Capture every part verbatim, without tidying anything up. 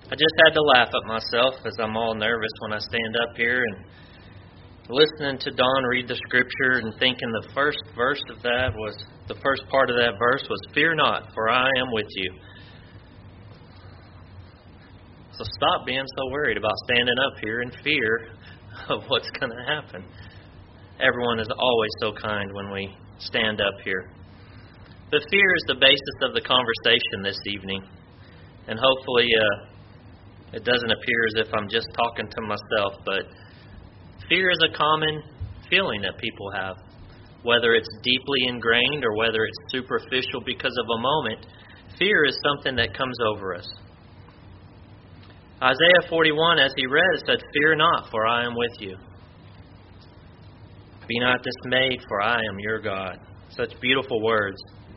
I just had to laugh at myself as I'm all nervous when I stand up here and listening to Don read the scripture and thinking the first verse of that was, the first part of that verse was, "Fear not, for I am with you." So stop being so worried about standing up here in fear of what's going to happen. Everyone is always so kind when we stand up here. But fear is the basis of the conversation this evening. And hopefully uh, it doesn't appear as if I'm just talking to myself, but fear is a common feeling that people have. Whether it's deeply ingrained or whether it's superficial because of a moment, fear is something that comes over us. Isaiah forty-one, as he read, it said, "Fear not, for I am with you. Be not dismayed, for I am your God." Such beautiful words.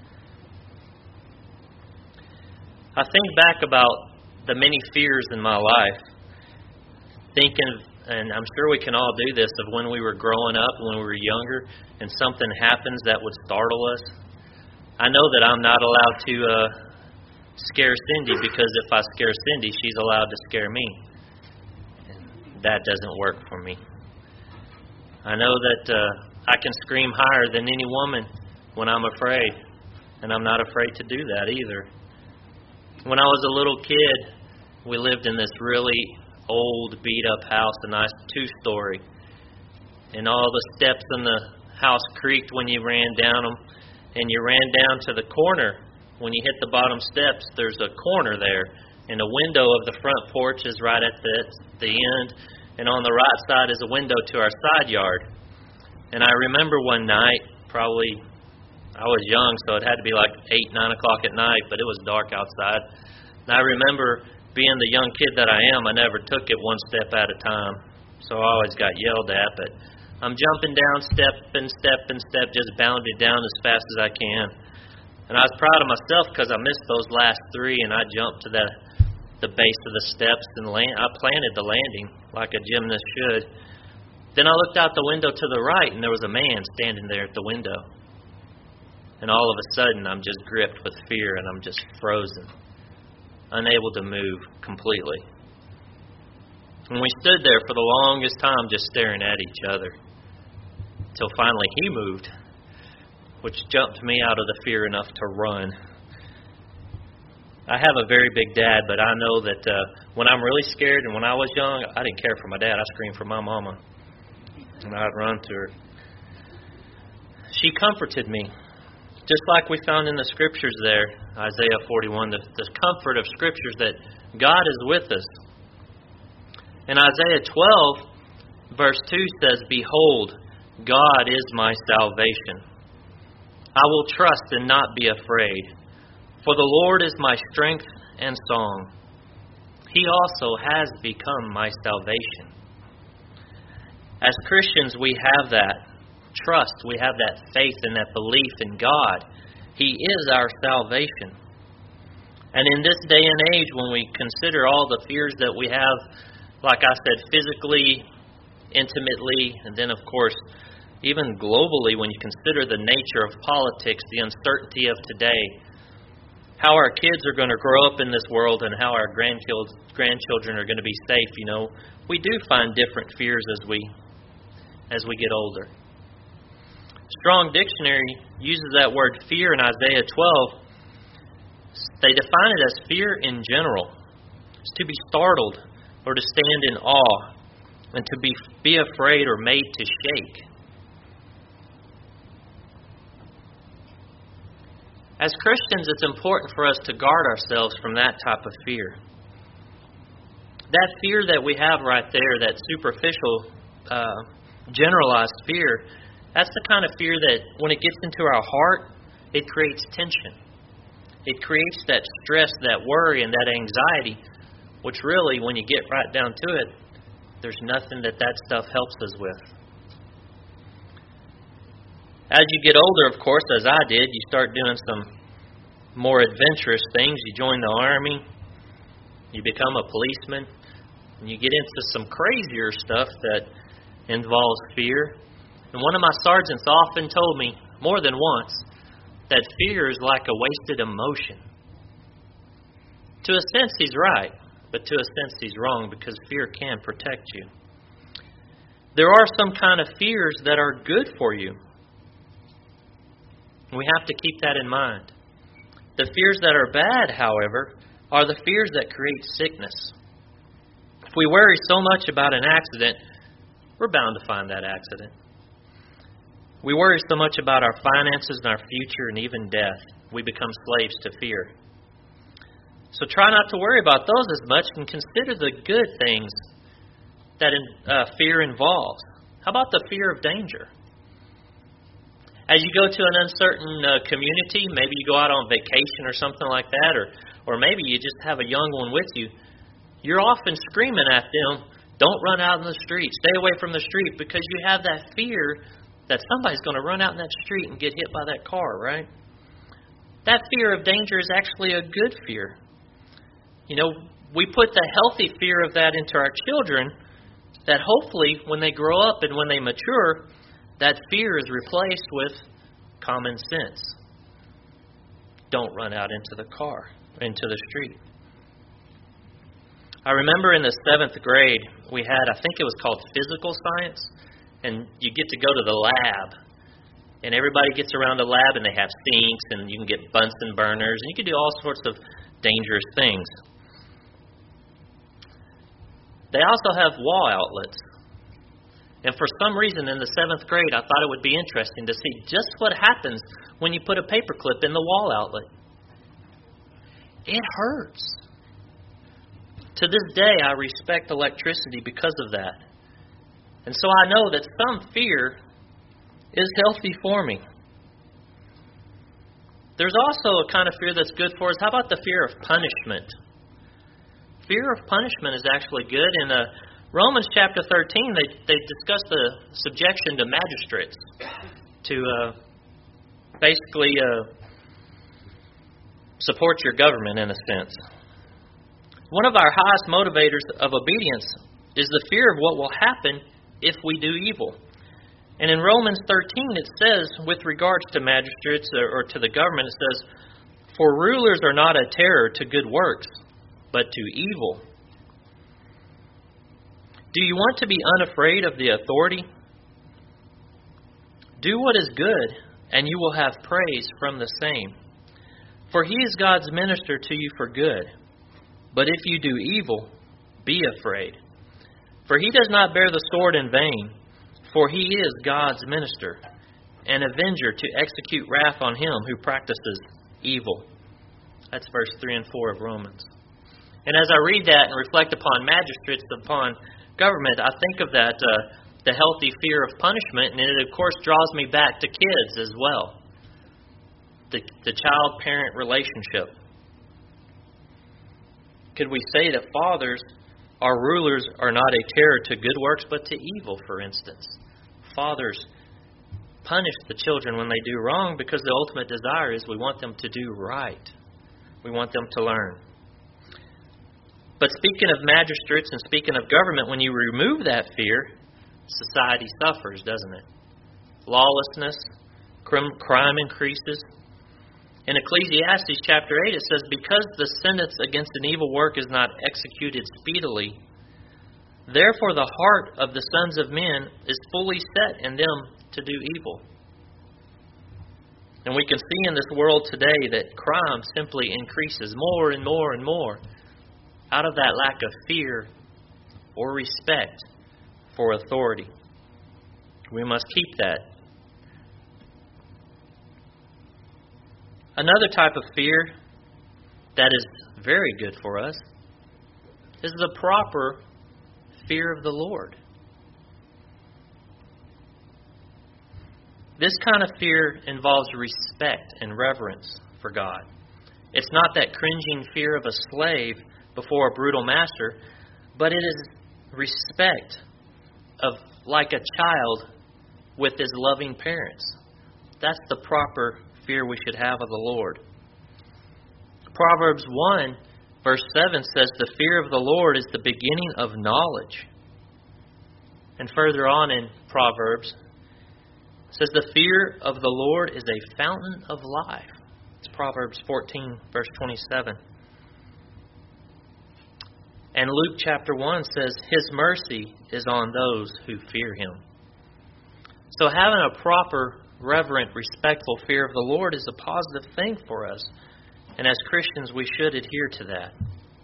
I think back about the many fears in my life, thinking, and I'm sure we can all do this, of when we were growing up, when we were younger, and something happens that would startle us. I know that I'm not allowed to uh, scare Cindy, because if I scare Cindy, she's allowed to scare me. And that doesn't work for me. I know that uh, I can scream higher than any woman when I'm afraid, and I'm not afraid to do that either. When I was a little kid, we lived in this really old, beat-up house, a nice two-story. And all the steps in the house creaked when you ran down them. And you ran down to the corner. When you hit the bottom steps, there's a corner there. And the window of the front porch is right at the, the end. And on the right side is a window to our side yard. And I remember one night, probably, I was young, so it had to be like eight, nine o'clock at night, but it was dark outside. And I remember being the young kid that I am, I never took it one step at a time. So I always got yelled at, but I'm jumping down step and step and step, just bounding down as fast as I can. And I was proud of myself because I missed those last three, and I jumped to the, the base of the steps and land, I planted the landing like a gymnast should. Then I looked out the window to the right, and there was a man standing there at the window. And all of a sudden, I'm just gripped with fear, and I'm just frozen, unable to move completely. And we stood there for the longest time just staring at each other, until finally he moved, which jumped me out of the fear enough to run. I have a very big dad, but I know that uh, when I'm really scared, and when I was young, I didn't care for my dad. I screamed for my mama, and I'd run to her. She comforted me. Just like we found in the Scriptures there, Isaiah forty-one, the, the comfort of Scriptures that God is with us. And Isaiah twelve, verse two says, "Behold, God is my salvation. I will trust and not be afraid, for the Lord is my strength and song. He also has become my salvation." As Christians, we have that trust, we have that faith and that belief in God. He is our salvation. And in this day and age, when we consider all the fears that we have, like I said, physically, intimately, and then of course, even globally, when you consider the nature of politics, the uncertainty of today, how our kids are going to grow up in this world and how our grandchildren are going to be safe, you know, we do find different fears as we as we get older. Strong Dictionary uses that word fear in Isaiah twelve. They define it as fear in general. It's to be startled or to stand in awe and to be, be afraid or made to shake. As Christians, it's important for us to guard ourselves from that type of fear. That fear that we have right there, that superficial, uh, generalized fear, that's the kind of fear that when it gets into our heart, it creates tension. It creates that stress, that worry, and that anxiety, which really, when you get right down to it, there's nothing that that stuff helps us with. As you get older, of course, as I did, you start doing some more adventurous things. You join the Army, you become a policeman, and you get into some crazier stuff that involves fear. And one of my sergeants often told me, more than once, that fear is like a wasted emotion. To a sense, he's right. but to a sense he's wrong, because fear can protect you. There are some kind of fears that are good for you. We have to keep that in mind. The fears that are bad, however, are the fears that create sickness. If we worry so much about an accident, we're bound to find that accident. We worry so much about our finances and our future and even death, we become slaves to fear. So try not to worry about those as much and consider the good things that uh, fear involves. How about the fear of danger? As you go to an uncertain uh, community, maybe you go out on vacation or something like that, or, or maybe you just have a young one with you, you're often screaming at them, don't run out in the street, stay away from the street, because you have that fear that somebody's going to run out in that street and get hit by that car, right? That fear of danger is actually a good fear. You know, we put the healthy fear of that into our children, that hopefully when they grow up and when they mature, that fear is replaced with common sense. Don't run out into the car, into the street. I remember in the seventh grade, we had, I think it was called physical science, and you get to go to the lab. And everybody gets around the lab and they have sinks, and you can get Bunsen burners, and you can do all sorts of dangerous things. They also have wall outlets. And for some reason in the seventh grade, I thought it would be interesting to see just what happens when you put a paperclip in the wall outlet. It hurts. To this day, I respect electricity because of that. And so I know that some fear is healthy for me. There's also a kind of fear that's good for us. How about the fear of punishment? Fear of punishment is actually good. In uh, Romans chapter thirteen, they, they discuss the subjection to magistrates, to uh, basically uh, support your government in a sense. One of our highest motivators of obedience is the fear of what will happen if we do evil. And in Romans thirteen, it says, with regards to magistrates or, or to the government, it says, "For rulers are not a terror to good works, but to evil." Do you want to be unafraid of the authority? Do what is good, and you will have praise from the same. For he is God's minister to you for good. But if you do evil, be afraid. For he does not bear the sword in vain, for he is God's minister, an avenger to execute wrath on him who practices evil. That's verse three and four of Romans. And as I read that and reflect upon magistrates, upon government, I think of that, uh, the healthy fear of punishment, and it, of course, draws me back to kids as well. The, the child-parent relationship. Could we say that fathers, our rulers, are not a terror to good works, but to evil, for instance? Fathers punish the children when they do wrong because the ultimate desire is we want them to do right. We want them to learn. But speaking of magistrates and speaking of government, when you remove that fear, society suffers, doesn't it? Lawlessness, crime increases. In Ecclesiastes chapter eight, it says, "Because the sentence against an evil work is not executed speedily, therefore the heart of the sons of men is fully set in them to do evil." And we can see in this world today that crime simply increases more and more and more out of that lack of fear or respect for authority. We must keep that. Another type of fear that is very good for us is the proper fear of the Lord. This kind of fear involves respect and reverence for God. It's not that cringing fear of a slave before a brutal master, but it is respect of like a child with his loving parents. That's the proper fear we should have of the Lord. Proverbs one, verse seven says, "The fear of the Lord is the beginning of knowledge." And further on in Proverbs, it says, "The fear of the Lord is a fountain of life." It's Proverbs fourteen, verse twenty-seven. And Luke chapter one says, His mercy is on those who fear Him. So having a proper, reverent, respectful fear of the Lord is a positive thing for us. And as Christians, we should adhere to that.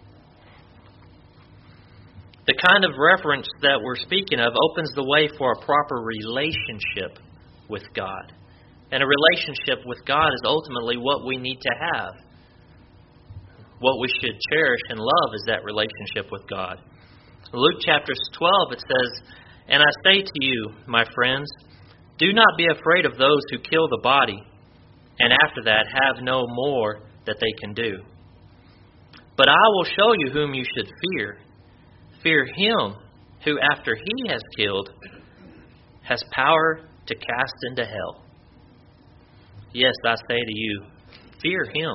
The kind of reverence that we're speaking of opens the way for a proper relationship with God. And a relationship with God is ultimately what we need to have. What we should cherish and love is that relationship with God. In Luke chapter twelve, it says, And I say to you, my friends, do not be afraid of those who kill the body, and after that have no more that they can do. But I will show you whom you should fear. Fear him who, after he has killed, has power to cast into hell. Yes, I say to you, fear him.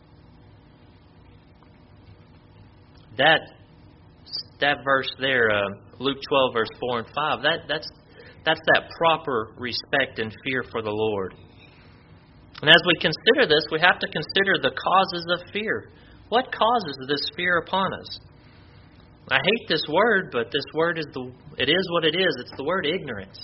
That that verse there, uh, Luke twelve, verse four and five, that, that's, that's that proper respect and fear for the Lord. And as we consider this, we have to consider the causes of fear. What causes this fear upon us? I hate this word, but this word is the it is what it is. It's the word ignorance.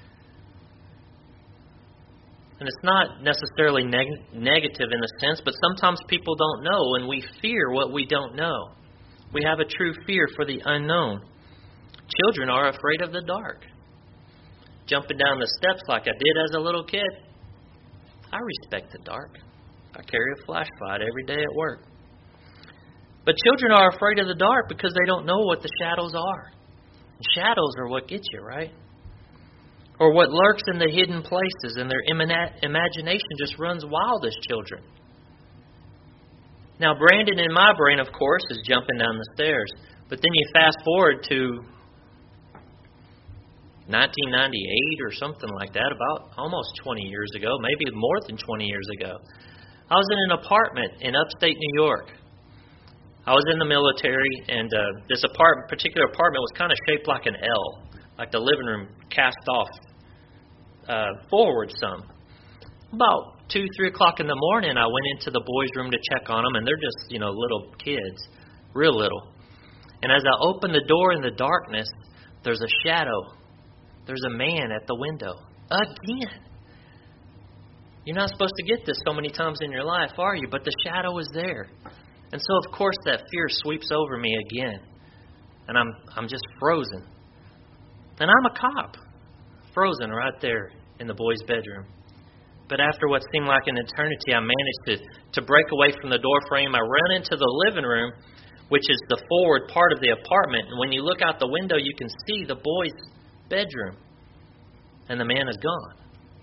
And it's not necessarily neg- negative in a sense, but sometimes people don't know, and we fear what we don't know. We have a true fear for the unknown. Children are afraid of the dark. Jumping down the steps like I did as a little kid, I respect the dark. I carry a flashlight every day at work. But children are afraid of the dark because they don't know what the shadows are. And shadows are what gets you, right? Or what lurks in the hidden places, and their imina- imagination just runs wild as children. Now, Brandon in my brain, of course, is jumping down the stairs. But then you fast forward to nineteen ninety-eight or something like that, about almost twenty years ago, maybe more than twenty years ago. I was in an apartment in upstate New York. I was in the military, and uh, this apartment, particular apartment was kind of shaped like an L, like the living room cast off uh, forward some. About two, three o'clock in the morning, I went into the boys' room to check on them, and they're just, you know, little kids, real little. And as I opened the door in the darkness, there's a shadow. There's a man at the window. Again. You're not supposed to get this so many times in your life, are you? But the shadow is there. And so, of course, that fear sweeps over me again. And I'm I'm just frozen. And I'm a cop. Frozen right there in the boys' bedroom. But after what seemed like an eternity, I managed to, to break away from the door frame. I ran into the living room, which is the forward part of the apartment. And when you look out the window, you can see the boys' bedroom. And the man is gone.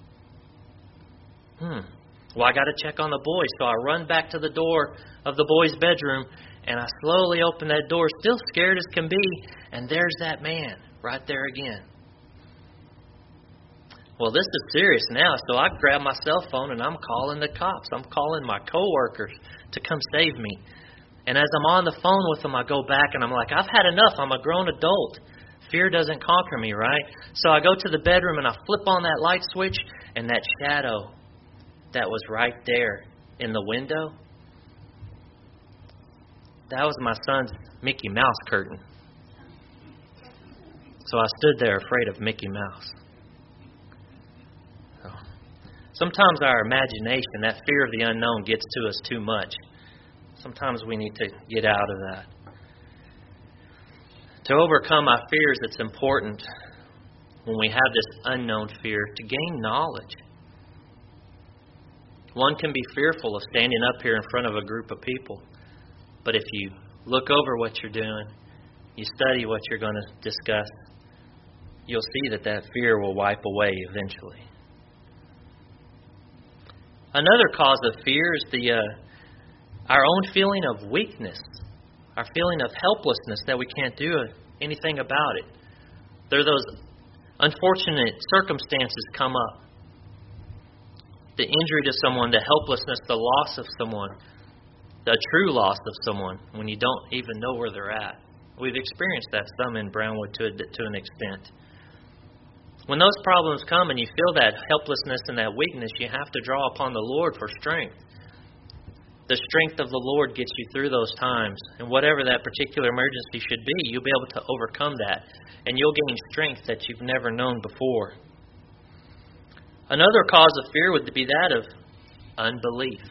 Hmm. Well, I got to check on the boys. So I run back to the door of the boys' bedroom, and I slowly open that door, still scared as can be, and there's that man right there again. Well, this is serious now, so I grab my cell phone and I'm calling the cops. I'm calling my coworkers to come save me. And as I'm on the phone with them, I go back and I'm like, I've had enough. I'm a grown adult. Fear doesn't conquer me, right? So I go to the bedroom and I flip on that light switch, and that shadow that was right there in the window, that was my son's Mickey Mouse curtain. So I stood there afraid of Mickey Mouse. So, sometimes our imagination, that fear of the unknown, gets to us too much. Sometimes we need to get out of that. To overcome our fears, it's important when we have this unknown fear to gain knowledge. One can be fearful of standing up here in front of a group of people. But if you look over what you're doing, you study what you're going to discuss, you'll see that that fear will wipe away eventually. Another cause of fear is the uh, our own feeling of weakness, our feeling of helplessness that we can't do anything about it. There are those unfortunate circumstances come up. The injury to someone, the helplessness, the loss of someone, the true loss of someone when you don't even know where they're at. We've experienced that some in Brownwood to, a, to an extent. When those problems come and you feel that helplessness and that weakness, you have to draw upon the Lord for strength. the strength of the Lord gets you through those times. And whatever that particular emergency should be, you'll be able to overcome that. And you'll gain strength that you've never known before. Another cause of fear would be that of unbelief.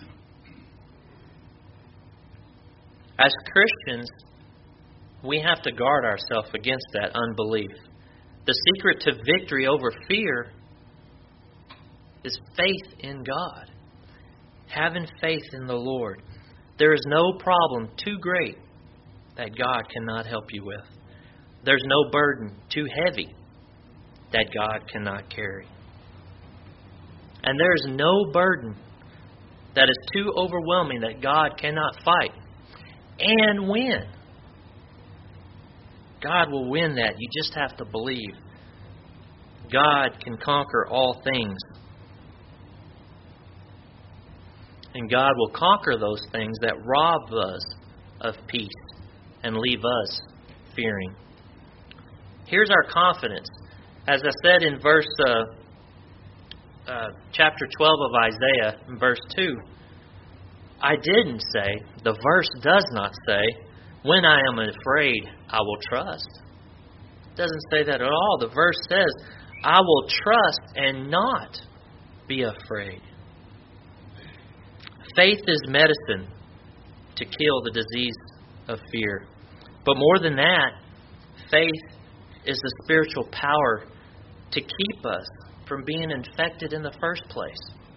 As Christians, we have to guard ourselves against that unbelief. The secret to victory over fear is faith in God. Having faith in the Lord. There is no problem too great that God cannot help you with. There's no burden too heavy that God cannot carry. And there is no burden that is too overwhelming that God cannot fight and win. God will win that. You just have to believe. God can conquer all things. And God will conquer those things that rob us of peace and leave us fearing. Here's our confidence. As I said in verse uh, uh, chapter twelve of Isaiah, in verse two, I didn't say, the verse does not say, when I am afraid, I will trust. It doesn't say that at all. The verse says, I will trust and not be afraid. Faith is medicine to kill the disease of fear. But more than that, faith is the spiritual power to keep us from being infected in the first place.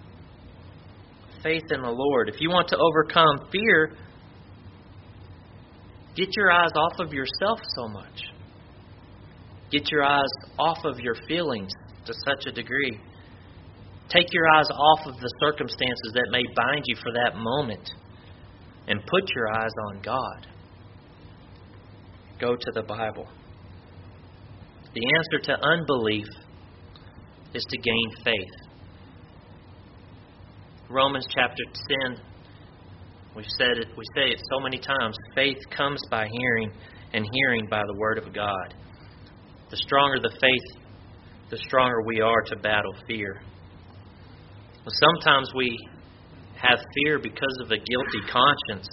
Faith in the Lord. If you want to overcome fear, get your eyes off of yourself so much. Get your eyes off of your feelings to such a degree. Take your eyes off of the circumstances that may bind you for that moment and put your eyes on God. Go to the Bible. The answer to unbelief is to gain faith. Romans chapter ten, we've said it, we say it so many times. Faith comes by hearing, and hearing by the Word of God. The stronger the faith, the stronger we are to battle fear. Sometimes we have fear because of a guilty conscience.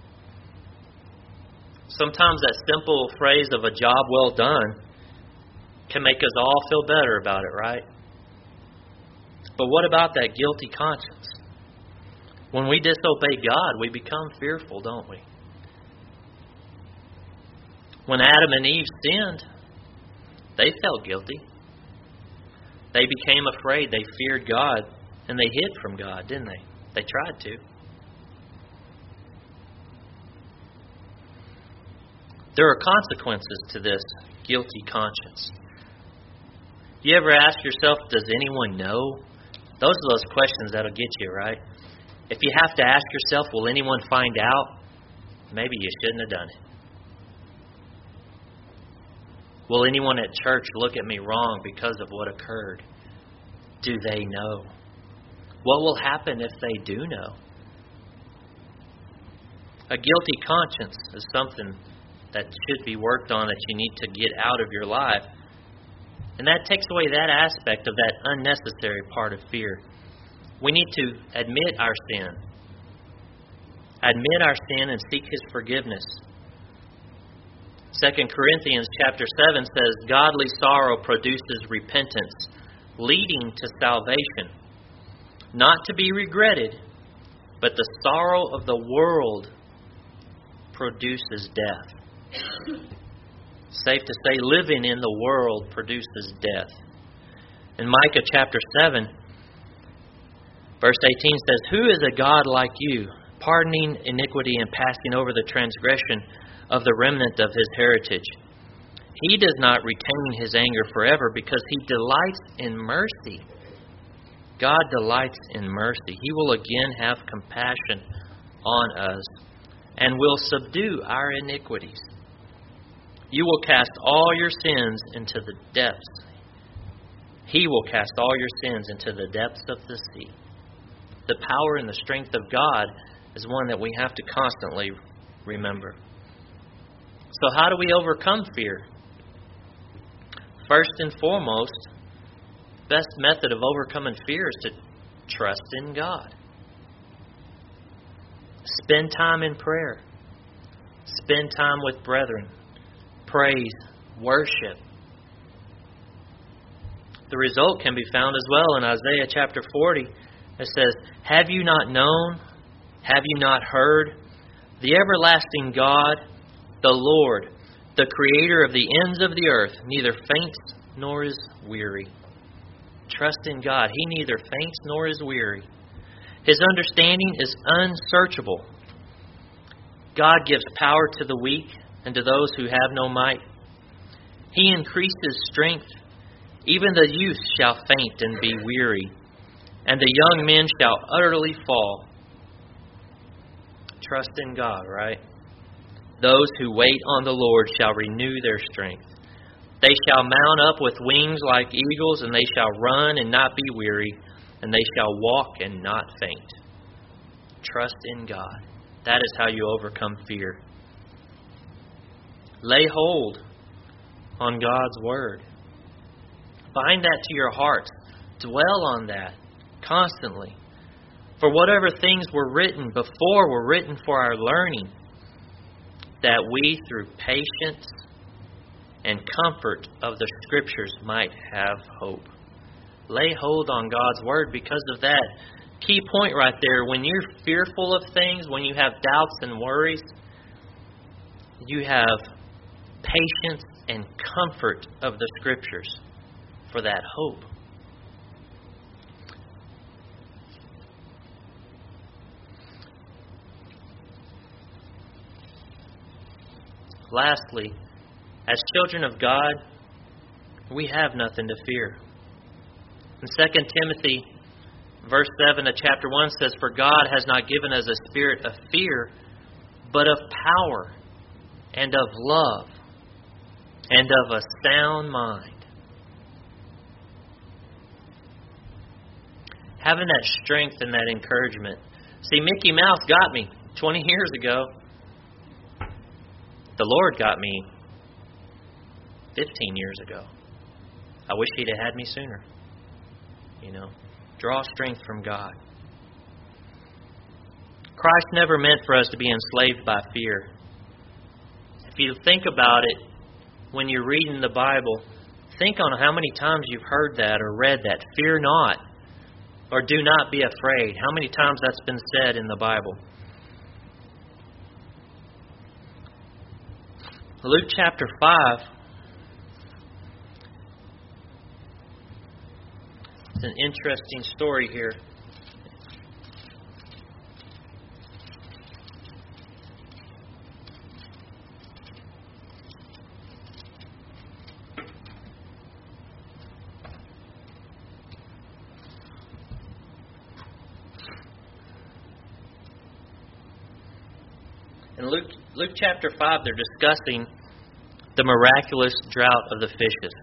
Sometimes that simple phrase of a job well done can make us all feel better about it, right? But what about that guilty conscience? When we disobey God, we become fearful, don't we? When Adam and Eve sinned, they felt guilty. They became afraid. They feared God. And they hid from God, didn't they? They tried to. There are consequences to this guilty conscience. You ever ask yourself, does anyone know? Those are those questions that'll get you, right? If you have to ask yourself, will anyone find out? Maybe you shouldn't have done it. Will anyone at church look at me wrong because of what occurred? Do they know? What will happen if they do know? A guilty conscience is something that should be worked on, that you need to get out of your life. And that takes away that aspect of that unnecessary part of fear. We need to admit our sin. Admit our sin and seek His forgiveness. Second Corinthians chapter seven says, godly sorrow produces repentance, leading to salvation. Not to be regretted, but the sorrow of the world produces death. Safe to say, living in the world produces death. In Micah chapter seven, verse eighteen says, who is a God like you, pardoning iniquity and passing over the transgression of the remnant of His heritage? He does not retain His anger forever, because He delights in mercy. God delights in mercy. He will again have compassion on us and will subdue our iniquities. You will cast all your sins into the depths. He will cast all your sins into the depths of the sea. The power and the strength of God is one that we have to constantly remember. So how do we overcome fear? First and foremost, best method of overcoming fear is to trust in God. Spend time in prayer. Spend time with brethren. Praise, worship. The result can be found as well in Isaiah chapter forty. It says, "Have you not known? Have you not heard? The everlasting God, the Lord, the Creator of the ends of the earth, neither faints nor is weary." Trust in God. He neither faints nor is weary. His understanding is unsearchable. God gives power to the weak and to those who have no might. He increases strength. Even the youth shall faint and be weary, and the young men shall utterly fall. Trust in God, right? Those who wait on the Lord shall renew their strength. They shall mount up with wings like eagles, and they shall run and not be weary, and they shall walk and not faint. Trust in God. That is how you overcome fear. Lay hold on God's Word. Bind that to your heart. Dwell on that constantly. For whatever things were written before were written for our learning, that we, through patience and comfort of the Scriptures, might have hope. Lay hold on God's Word because of that key point right there. When you're fearful of things, when you have doubts and worries, you have patience and comfort of the Scriptures for that hope. Lastly, as children of God, we have nothing to fear. In Second Timothy, verse seven of chapter one says, "For God has not given us a spirit of fear, but of power and of love and of a sound mind." Having that strength and that encouragement. See, Mickey Mouse got me twenty years ago. The Lord got me fifteen years ago. I wish He'd have had me sooner. You know, draw strength from God. Christ never meant for us to be enslaved by fear. If you think about it, when you're reading the Bible, think on how many times you've heard that or read that. Fear not, or do not be afraid. How many times that's been said in the Bible? Luke chapter five. It's an interesting story here. In Luke, Luke chapter five, they're discussing the miraculous drought of the fishes.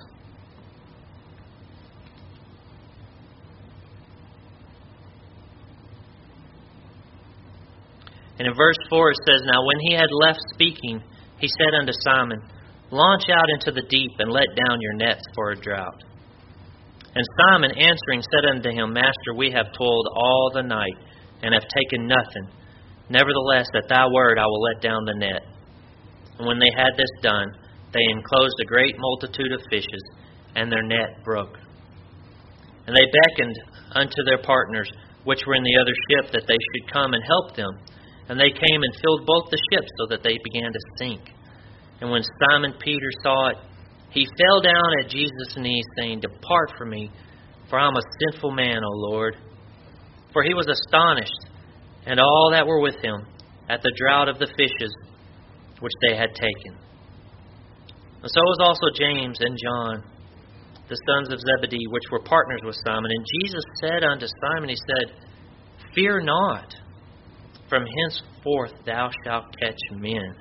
And in verse four it says, "Now when he had left speaking, he said unto Simon, Launch out into the deep, and let down your nets for a drought. And Simon answering said unto him, Master, we have toiled all the night, and have taken nothing. Nevertheless, at thy word I will let down the net. And when they had this done, they enclosed a great multitude of fishes, and their net broke. And they beckoned unto their partners, which were in the other ship, that they should come and help them. And they came and filled both the ships, so that they began to sink. And when Simon Peter saw it, he fell down at Jesus' knees, saying, Depart from me, for I am a sinful man, O Lord. For he was astonished, and all that were with him, at the draught of the fishes which they had taken. And so was also James and John, the sons of Zebedee, which were partners with Simon. And Jesus said unto Simon, He said, Fear not, from henceforth thou shalt catch men.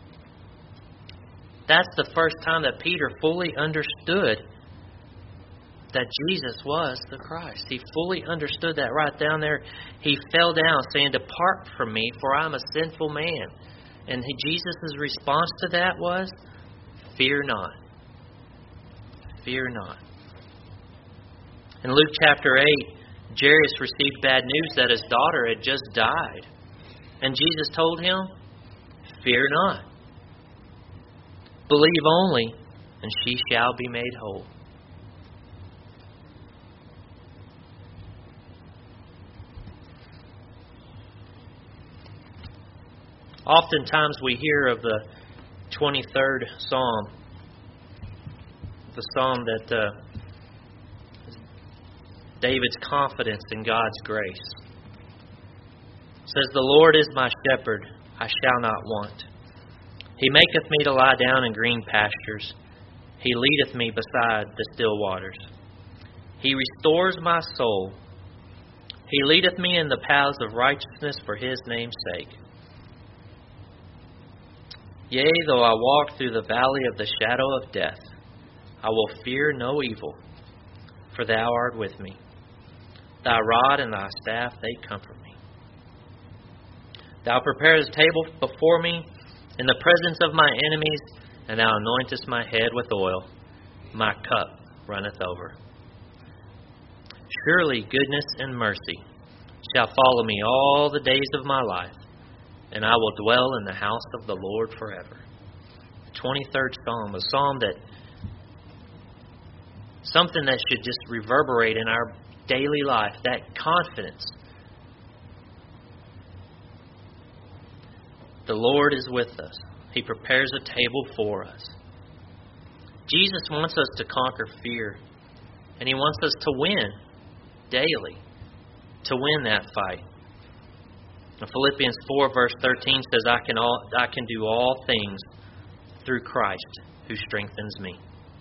That's the first time that Peter fully understood that Jesus was the Christ. He fully understood that right down there. He fell down saying, Depart from me, for I am a sinful man. And he, Jesus' response to that was, Fear not. Fear not. In Luke chapter eight, Jairus received bad news that his daughter had just died. And Jesus told him, fear not. Believe only, and she shall be made whole. Oftentimes we hear of the twenty-third Psalm, the Psalm that uh, David's confidence in God's grace. It says, the Lord is my shepherd, I shall not want. He maketh me to lie down in green pastures. He leadeth me beside the still waters. He restores my soul. He leadeth me in the paths of righteousness for His name's sake. Yea, though I walk through the valley of the shadow of death, I will fear no evil, for Thou art with me. Thy rod and Thy staff, they comfort me. Thou preparest a table before me in the presence of my enemies, and Thou anointest my head with oil. My cup runneth over. Surely goodness and mercy shall follow me all the days of my life, and I will dwell in the house of the Lord forever. The twenty-third Psalm, a psalm that, something that should just reverberate in our daily life, that confidence. The Lord is with us. He prepares a table for us. Jesus wants us to conquer fear, and He wants us to win daily, to win that fight. Philippians four verse thirteen says, I can all I can do all things through Christ who strengthens me.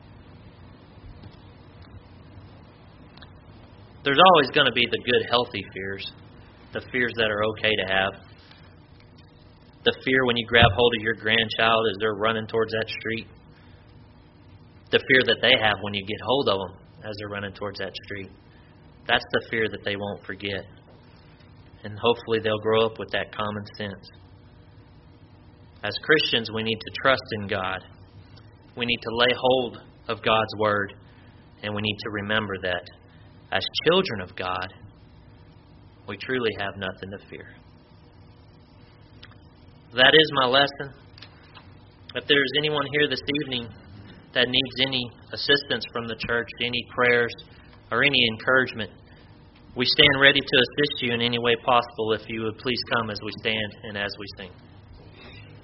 There's always going to be the good, healthy fears, the fears that are okay to have. The fear when you grab hold of your grandchild as they're running towards that street. The fear that they have when you get hold of them as they're running towards that street. That's the fear that they won't forget. And hopefully they'll grow up with that common sense. As Christians, we need to trust in God. We need to lay hold of God's Word. And we need to remember that as children of God, we truly have nothing to fear. That is my lesson. If there's anyone here this evening that needs any assistance from the church, any prayers, or any encouragement, we stand ready to assist you in any way possible if you would please come as we stand and as we sing.